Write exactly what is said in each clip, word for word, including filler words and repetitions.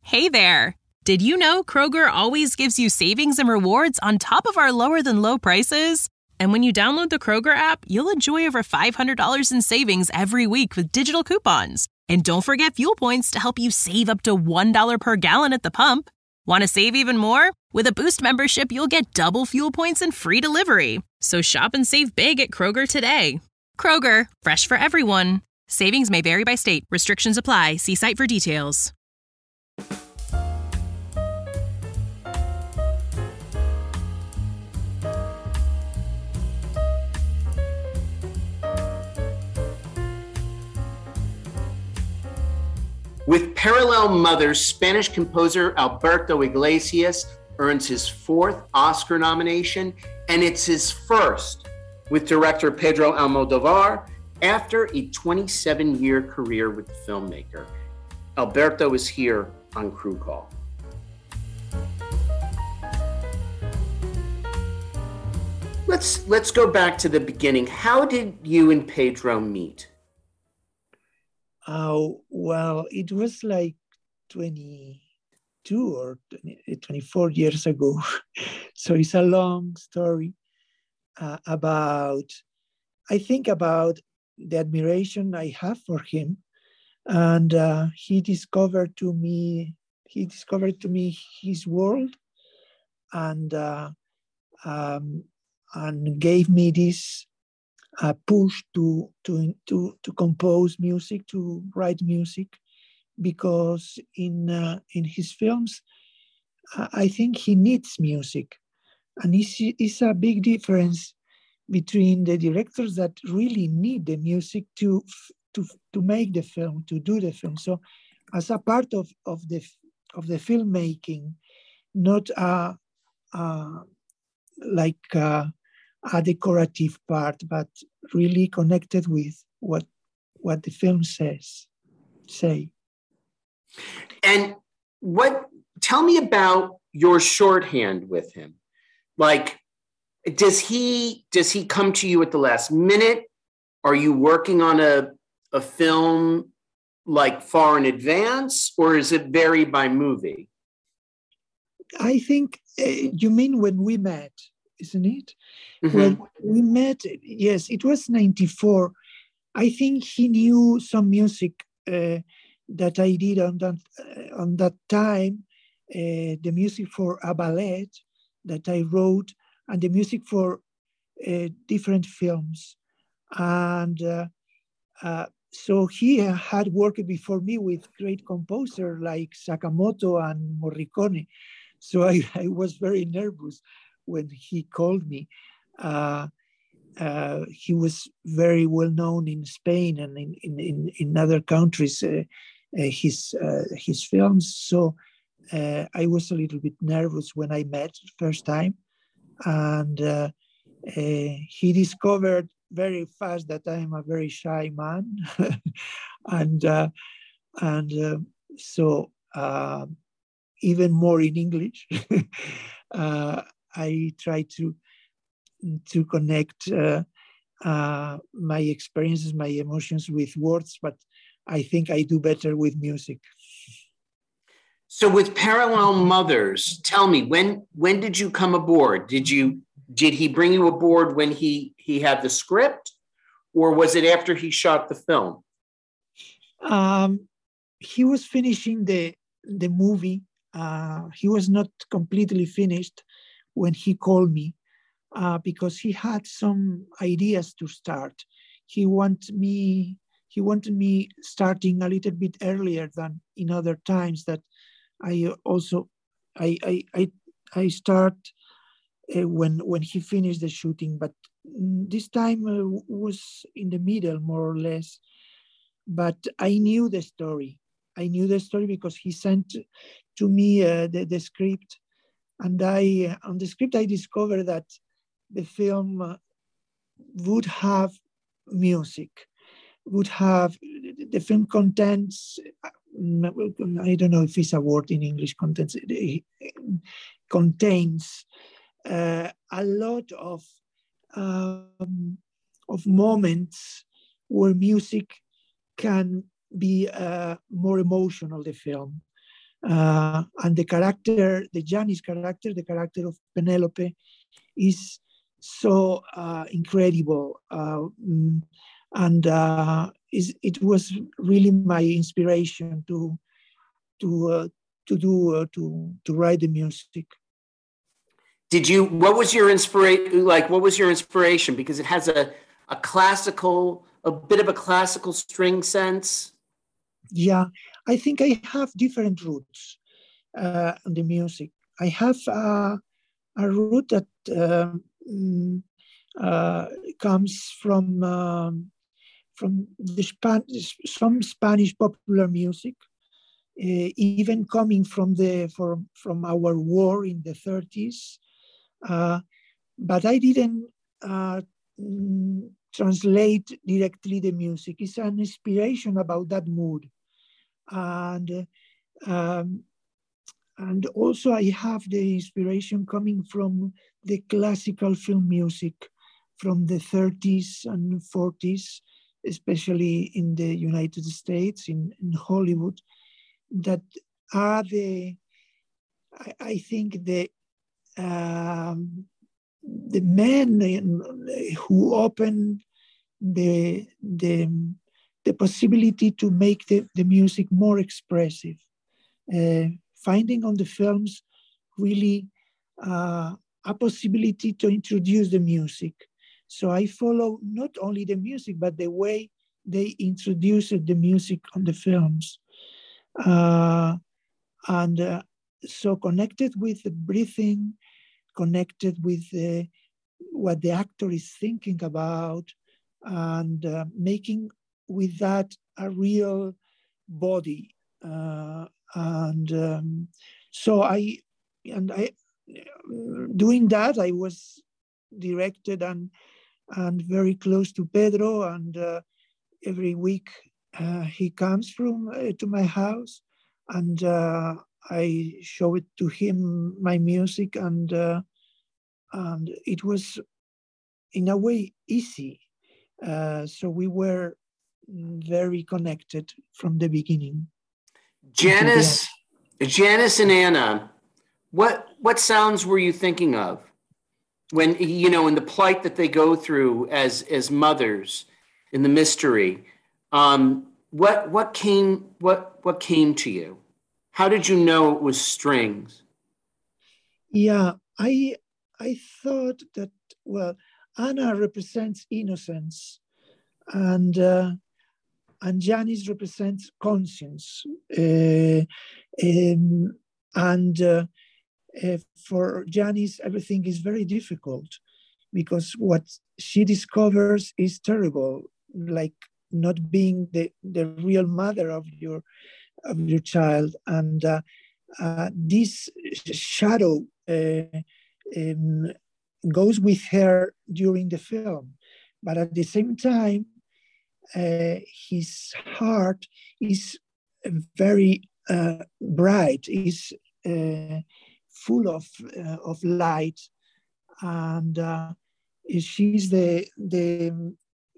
Hey there! Did you know Kroger always gives you savings and rewards on top of our lower-than-low prices? And when you download the Kroger app, you'll enjoy over five hundred dollars in savings every week with digital coupons. And don't forget fuel points to help you save up to one dollar per gallon at the pump. Want to save even more? With a Boost membership, you'll get double fuel points and free delivery. So shop and save big at Kroger today. Kroger, fresh for everyone. Savings may vary by state. Restrictions apply. See site for details. With Parallel Mothers, Spanish composer Alberto Iglesias earns his fourth Oscar nomination, and it's his first with director Pedro Almodovar after a twenty-seven-year career with the filmmaker. Alberto is here on Crew Call. Let's let's go back to the beginning. How did you and Pedro meet? Oh, well, it was like twenty-two or twenty-four years ago. So it's a long story uh, about, I think about the admiration I have for him. And uh, he discovered to me, he discovered to me his world and, uh, um, and gave me this a push to to to to compose music, to write music, because in uh, in his films, uh, I think he needs music, and it's, it's a big difference between the directors that really need the music to to to make the film, to do the film. So, as a part of of the of the filmmaking, not a, a like. A, a decorative part, but really connected with what what the film says say. And what? Tell me about your shorthand with him. Like, does he does he come to you at the last minute? Are you working on a a film like far in advance, or is it vary by movie? I think uh, you mean when we met, isn't it? Mm-hmm. When we met, yes, it was ninety-four. I think he knew some music uh, that I did on that uh, on that time, uh, the music for a ballet that I wrote, and the music for uh, different films. And uh, uh, so he had worked before me with great composers like Sakamoto and Morricone. So I, I was very nervous when he called me. Uh, uh, he was very well known in Spain and in, in, in, in other countries, uh, uh, his, uh, his films. So uh, I was a little bit nervous when I met the first time. And uh, uh, he discovered very fast that I am a very shy man. and uh, and uh, so uh, even more in English, uh, I try to to connect uh, uh, my experiences, my emotions with words, but I think I do better with music. So with Parallel Mothers, tell me, when when did you come aboard? Did you did he bring you aboard when he he had the script, or was it after he shot the film? Um, he was finishing the the movie. Uh, he was not completely finished when he called me. Uh, because he had some ideas to start. He wanted me, he wanted me starting a little bit earlier than in other times that I also, I I I, I start uh, when when he finished the shooting, but this time uh, was in the middle more or less. But I knew the story. I knew the story because he sent to me uh, the, the script, and I on the script I discovered that the film uh, would have music, would have, the film contains, I don't know if it's a word in English, contains, it contains uh, a lot of, um, of moments where music can be uh, more emotional, the film. Uh, and the character, the Janice character, the character of Penelope, is so uh, incredible. Uh, mm, and uh, is, it was really my inspiration to to uh, to do uh, to to write the music. Did you? What was your inspiration? Like, what was your inspiration? Because it has a a classical, a bit of a classical string sense. Yeah, I think I have different roots uh, in the music. I have uh, a root that uh, uh, comes from um, from the Spanish, some Spanish popular music, uh, even coming from the from from our war in the thirties. Uh, but I didn't uh, mm, translate directly the music. It's an inspiration about that mood, and um, and also I have the inspiration coming from the classical film music from the thirties and forties, especially in the United States, in, in Hollywood, that are the, I, I think, the um, the men who open the, the, the possibility to make the, the music more expressive. Uh, finding on the films really uh, a possibility to introduce the music. So I follow not only the music, but the way they introduced the music on the films. Uh, and uh, so connected with the breathing, connected with uh, what the actor is thinking about, and uh, making with that a real body. Uh, and um, so I, and I, doing that, I was directed and and very close to Pedro. And uh, every week uh, he comes from uh, to my house, and uh, I show it to him my music, and uh, and it was in a way easy. Uh, so we were very connected from the beginning. Janice, Janice and Anna, what what sounds were you thinking of when, you know, in the plight that they go through as as mothers, in the mystery? Um, what what came what what came to you? How did you know it was strings? Yeah, I I thought that, well, Anna represents innocence, and uh, and Janice represents conscience. Uh, um, and uh, uh, for Janice, everything is very difficult because what she discovers is terrible, like not being the, the real mother of your of your child. And uh, uh, this shadow uh, um, goes with her during the film. But at the same time, uh, his heart is very uh, bright, is uh, full of, uh, of light. And uh, she's the, the,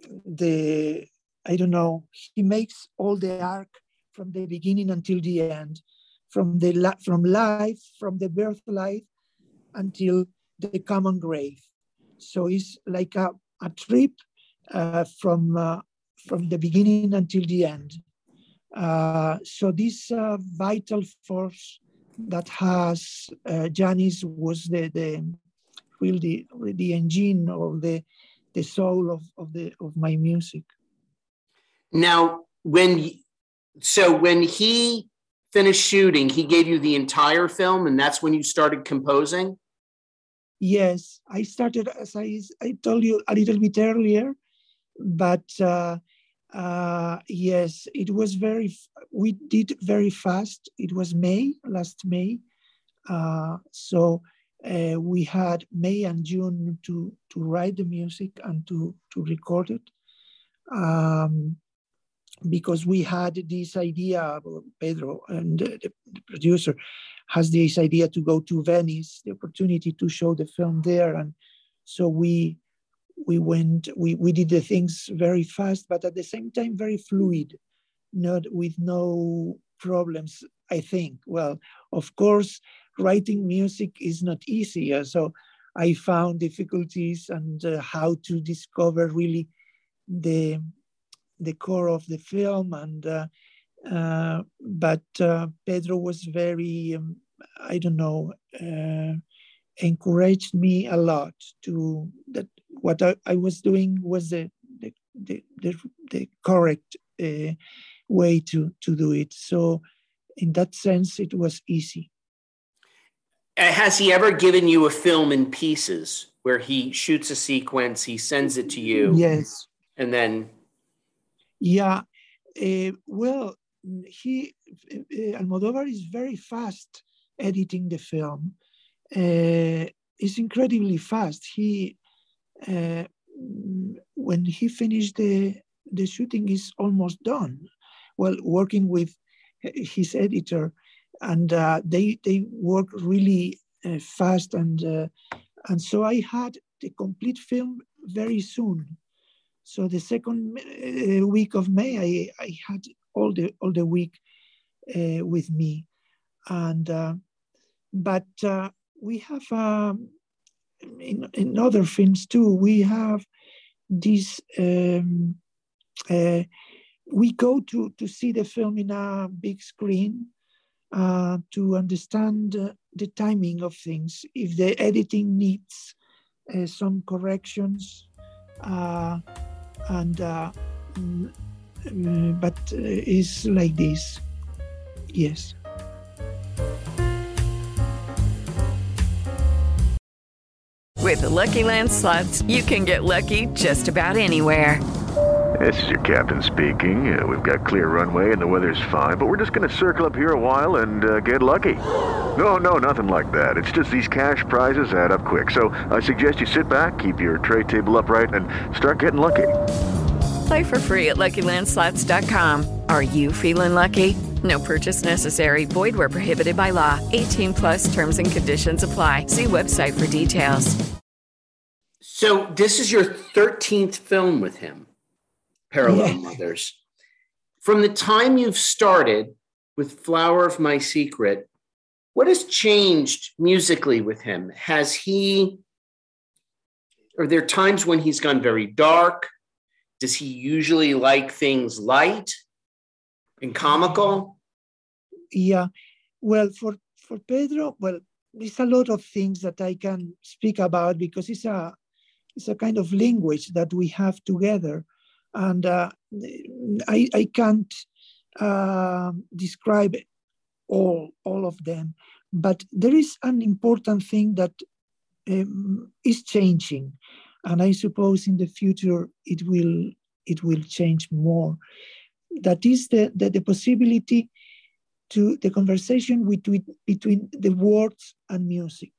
the, I don't know, he makes all the arc from the beginning until the end, from the from life, from the birth life until the common grave. So it's like a, a trip uh, from uh, from the beginning until the end. Uh, so this uh, vital force that has uh, Janice was the the really the, the engine or the the soul of, of the of my music. Now, when so when he finished shooting, he gave you the entire film, and that's when you started composing? Yes, I started, as I, I told you a little bit earlier, but uh, uh, yes, it was very, we did very fast. It was May, last May. Uh, so uh, we had May and June to, to write the music and to, to record it. Um, because we had this idea, Pedro and the, the producer has this idea to go to Venice, the opportunity to show the film there. And so we we went, we, we did the things very fast, but at the same time, very fluid, not with no problems. I think. Well, of course, writing music is not easy. Uh, so I found difficulties and uh, how to discover really the the core of the film. And uh, uh, but uh, Pedro was very, um, I don't know, uh, encouraged me a lot to that what I, I was doing was the the the, the, the correct uh, way to to do it. So in that sense, it was easy. Has he ever given you a film in pieces where he shoots a sequence, he sends it to you? Yes. And then? Yeah. Uh, well, he, uh, Almodovar is very fast editing the film. Uh, it's incredibly fast. He, uh, when he finished the, the shooting is almost done. Well, working with his editor, and uh, they they work really uh, fast, and uh, and so I had the complete film very soon. So the second uh, week of May, I, I had all the all the week uh, with me, and uh, but uh, we have um, in in other films too. We have this. Um, uh, we go to to see the film in a big screen. Uh, to understand uh, the timing of things, if the editing needs uh, some corrections, uh, and uh, mm, mm, but uh, it's like this, yes. With the Lucky Land Slots, you can get lucky just about anywhere. This is your captain speaking. Uh, we've got clear runway and the weather's fine, but we're just going to circle up here a while and uh, get lucky. No, no, nothing like that. It's just these cash prizes add up quick. So I suggest you sit back, keep your tray table upright, and start getting lucky. Play for free at Lucky Land Slots dot com. Are you feeling lucky? No purchase necessary. Void where prohibited by law. eighteen plus terms and conditions apply. See website for details. So this is your thirteenth film with him. Parallel Yeah. Mothers. From the time you've started with Flower of My Secret, what has changed musically with him? Has he, are there times when he's gone very dark? Does he usually like things light and comical? Yeah, well, for, for Pedro, well, there's a lot of things that I can speak about because it's a, it's a kind of language that we have together. And uh, I, I can't uh, describe all, all of them, but there is an important thing that um, is changing, and I suppose in the future it will it will change more. That is the, the, the possibility to the conversation between, between the words and music.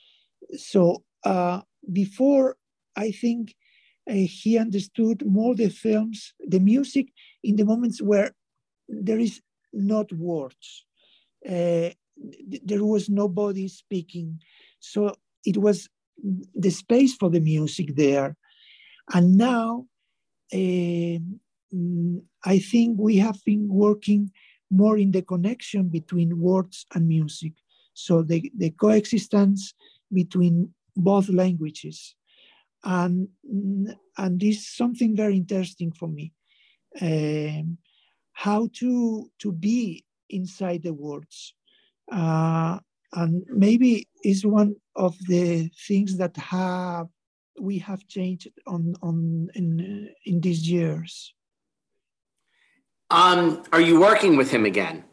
So uh, before, I think, Uh, he understood more the films, the music, in the moments where there is not words. Uh, th- there was nobody speaking. So it was the space for the music there. And now, uh, I think we have been working more in the connection between words and music. So the, the coexistence between both languages. And, and this is something very interesting for me. Um, how to, to be inside the words. Uh, and maybe is one of the things that have we have changed on, on in, in these years. Um, are you working with him again?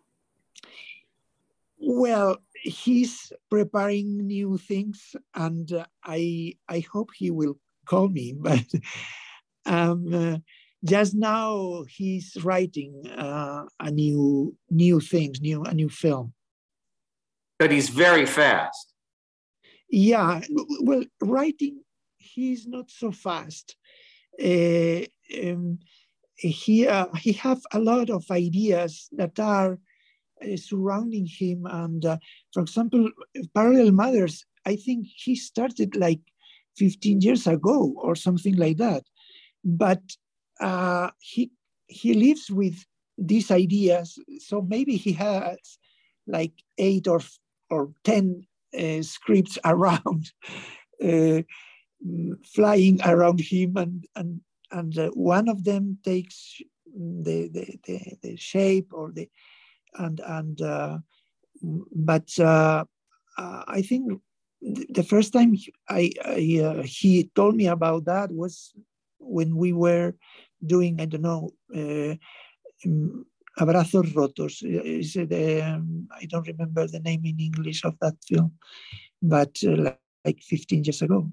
Well, he's preparing new things, and uh, I I hope he will call me. But um, uh, just now he's writing uh, a new new things, new a new film. But he's very fast. Yeah, well, writing he's not so fast. Uh, um, he uh, he have a lot of ideas that are Uh, surrounding him. And uh, for example, Parallel Mothers, I think he started like fifteen years ago or something like that. But uh, he he lives with these ideas. So maybe he has like eight or or ten uh, scripts around, uh, flying around him, and and and uh, one of them takes the the, the, the shape or the and and uh, but uh, uh, I think the first time I, I uh, he told me about that was when we were doing, I don't know, uh, um, Abrazos Rotos. Is it, um, I don't remember the name in English of that film, but uh, like, like fifteen years ago.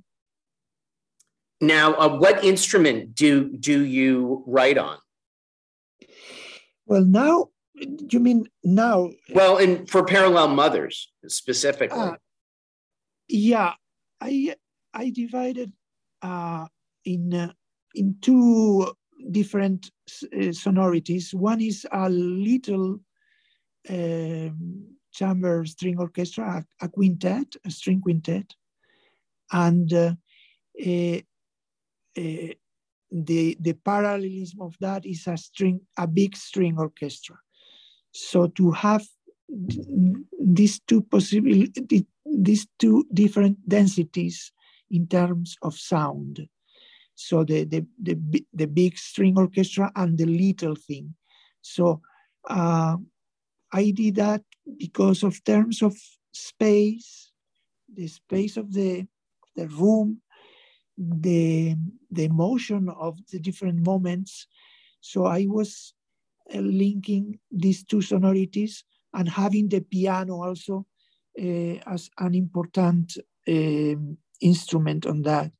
Now, uh, what instrument do do you write on? Well, now, you mean now? Well, and for Parallel Mothers specifically. Uh, yeah, I I divided uh, in uh, in two different uh, sonorities. One is a little um, chamber string orchestra, a, a quintet, a string quintet, and uh, a, a, the the parallelism of that is a string, a big string orchestra. So to have these two possible, these two different densities in terms of sound. So the the the, the big string orchestra and the little thing. So uh, I did that because of terms of space, the space of the the room, the the emotion of the different moments. So I was uh, linking these two sonorities and having the piano also uh, as an important um, instrument on that.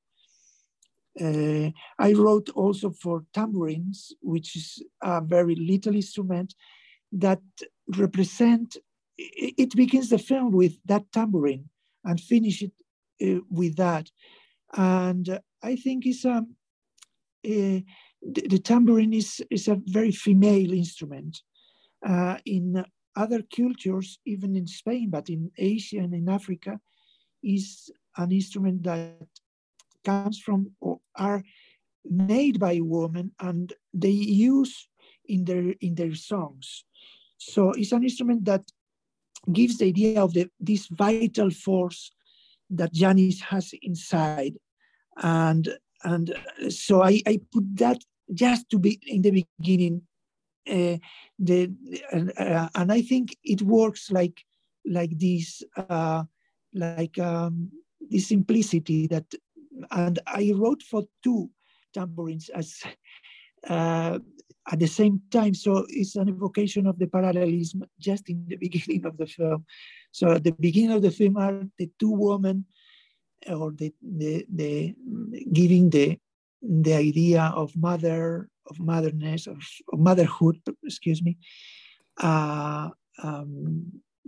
Uh, I wrote also for tambourines, which is a very little instrument that represent, it begins the film with that tambourine and finish it uh, with that. And uh, I think it's a, uh, the, the tambourine is, is a very female instrument. Uh, in other cultures, even in Spain, but in Asia and in Africa, is an instrument that comes from or are made by women and they use in their in their songs. So it's an instrument that gives the idea of the, this vital force that Janis has inside. And, and so I, I put that just to be in the beginning. Uh, the and, uh, and I think it works like like this, uh, like um, this simplicity that. And I wrote for two tambourines as uh, at the same time. So it's an evocation of the parallelism just in the beginning of the film. So at the beginning of the film are the two women, or the the, the giving the the idea of mother, of motherness, of, of motherhood, excuse me. Uh, um,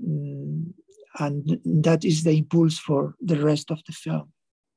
and that is the impulse for the rest of the film.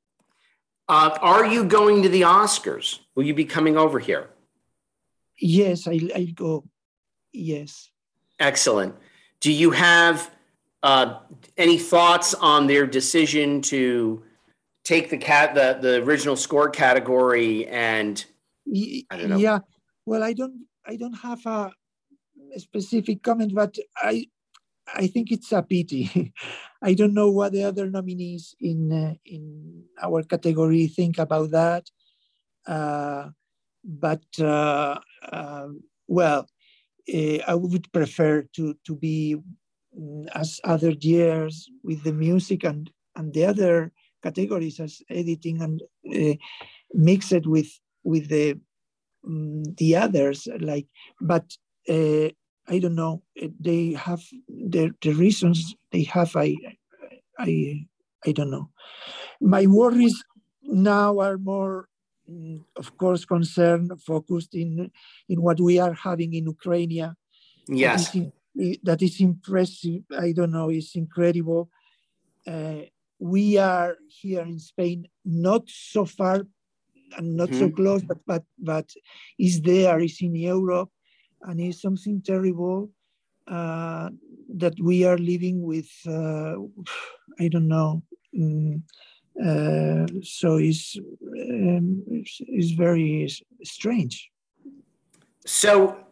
Uh, are you going to the Oscars? Will you be coming over here? Yes, I, I go. Yes. Excellent. Do you have uh, any thoughts on their decision to take the cat the, the original score category and I don't know. Yeah. Well, I don't I don't have a, a specific comment, but I I think it's a pity. I don't know what the other nominees in uh, in our category think about that. Uh, but uh, uh, well, uh, I would prefer to to be um, as other years with the music and and the other categories as editing and uh, mix it with with the um, the others. Like, but. Uh, I don't know. They have the, the reasons they have. I, I, I don't know. My worries now are more, of course, concerned, focused in in what we are having in Ukraine. Yes, that is, that is impressive. I don't know. It's incredible. Uh, we are here in Spain, not so far and not mm-hmm. so close, but but but is there? Is in Europe. And it's something terrible uh, that we are living with, uh, I don't know. Mm, uh, so it's, um, it's, it's very strange. So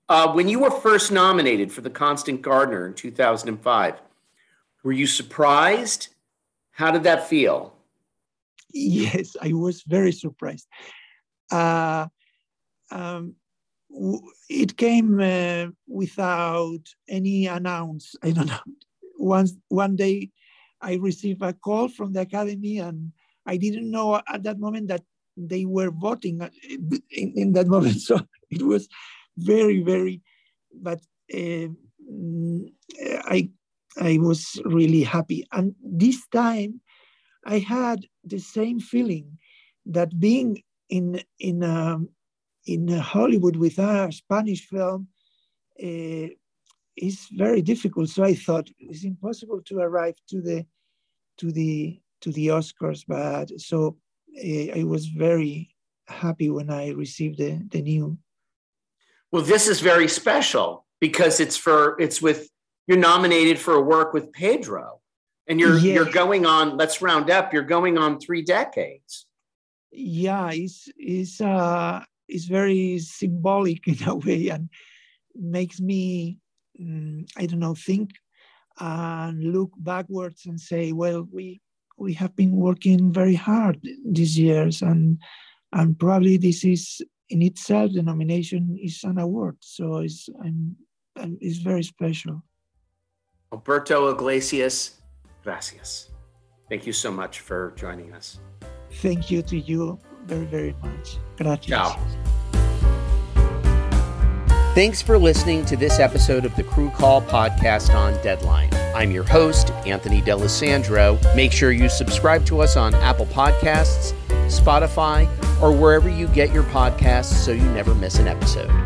Uh, when you were first nominated for the Constant Gardener in two thousand five, were you surprised? How did that feel? Yes, I was very surprised. Uh, um, w- it came uh, without any announce. I don't know. Once one day, I received a call from the Academy, and I didn't know at that moment that they were voting in, in that moment. So it was very, very. But uh, I, I was really happy, and this time, I had the same feeling that being in in um, in Hollywood with a Spanish film uh, is very difficult. So I thought it's impossible to arrive to the to the to the Oscars. But so uh, I was very happy when I received the the news. Well, this is very special because it's for it's with you're nominated for a work with Pedro. And you're yes. you're going on, let's round up, you're going on three decades. Yeah, it's, it's, uh, it's very symbolic in a way, and makes me, um, I don't know, think and look backwards and say, well, we we have been working very hard these years, and and probably this is in itself, the nomination is an award. So it's, I'm, I'm, it's very special. Alberto Iglesias, gracias. Thank you so much for joining us. Thank you to you very, very much. Gracias. Ciao. Thanks for listening to this episode of the Crew Call podcast on Deadline. I'm your host, Anthony D'Alessandro. Make sure you subscribe to us on Apple Podcasts, Spotify, or wherever you get your podcasts so you never miss an episode.